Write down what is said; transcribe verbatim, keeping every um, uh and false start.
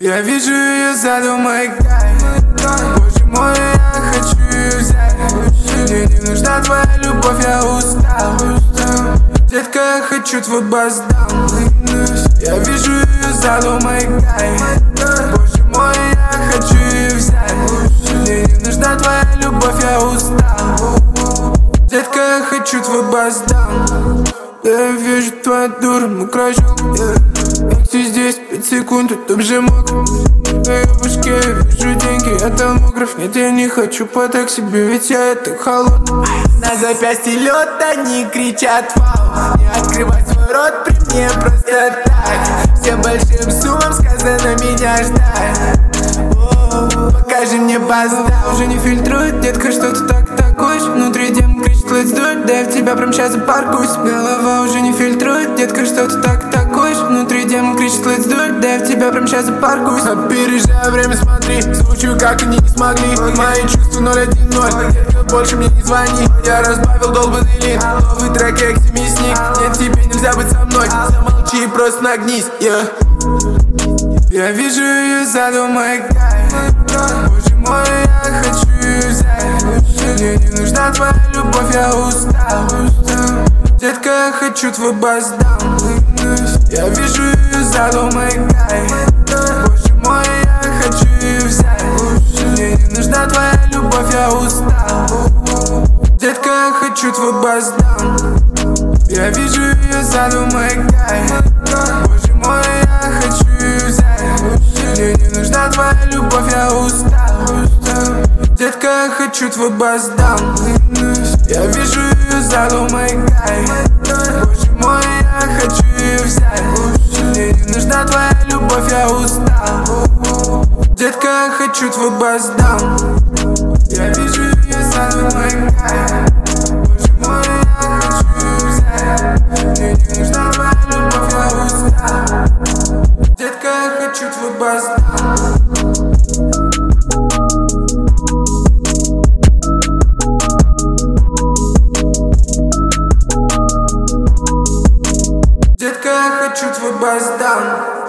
Я вижу ее сзади, мой кайф. Боже мой, я хочу ее взять. Мне не нужна твоя любовь, я устал. Детка, я хочу твой бас-даун. Я вижу ее сзади, мой кайф. Боже мой, я хочу ее взять. Мне не нужна твоя любовь, я устал. Детка, я хочу твой бас-даун. Я вижу твою дура, мокрый желтый. Как ты здесь, пять секунд, это уже мог. На ее башке я вижу деньги, я томограф. Нет, я не хочу по так себе, ведь я это холодный. На запястье лед, они кричат вау. Не открывай свой рот при мне просто так. Всем большим суммам сказано меня ждать. О, покажи мне бас-даун. Уже не фильтрует, детка, что ты так такуешь. Внутри демон кричит, let's do it. Да я в тебя прям сейчас запаркуюсь. Голова уже не фильтрует, детка, что ты так такуешь. Внутри демон кричит, let's do it. Да я в тебя прям сейчас запаркуюсь. Опережая время, смотри, звучу, как они не смогли. Мои чувства ноль один ноль. Детка, больше мне не звони. Я разбавил долбанный лин. Новый трек, экс-мясник. Нет, тебе нельзя быть со мной. Замолчи и просто нагнись, yeah. Я вижу ее сзади, мой кайф. Боже мой, я хочу ее взять. Мне не нужна твоя любовь, я устал. Детка, я хочу твой бас-даун. Я вижу ее сзади, мой кайф. Боже мой, я хочу ее взять. Мне не нужна твоя любовь, я устал. Детка, я хочу твой бас-даун. Я вижу ее сзади, мой кайф. Боже мой, я хочу ее взять. Мне не нужна твоя любовь, я устал. Детка, я хочу твой бас-даун. Я вижу ее сзади, мой кайф. Боже мой, я хочу ее взять. Мне не нужна твоя любовь, я устал. Детка, я хочу твой бас-даун. Я вижу ее сзади, мой кайф. Боже мой, я хочу ее взять. Мне не нужна твоя любовь, я устал. Детка, я хочу твой бас-даун. Детка, я хочу твой бас-даун.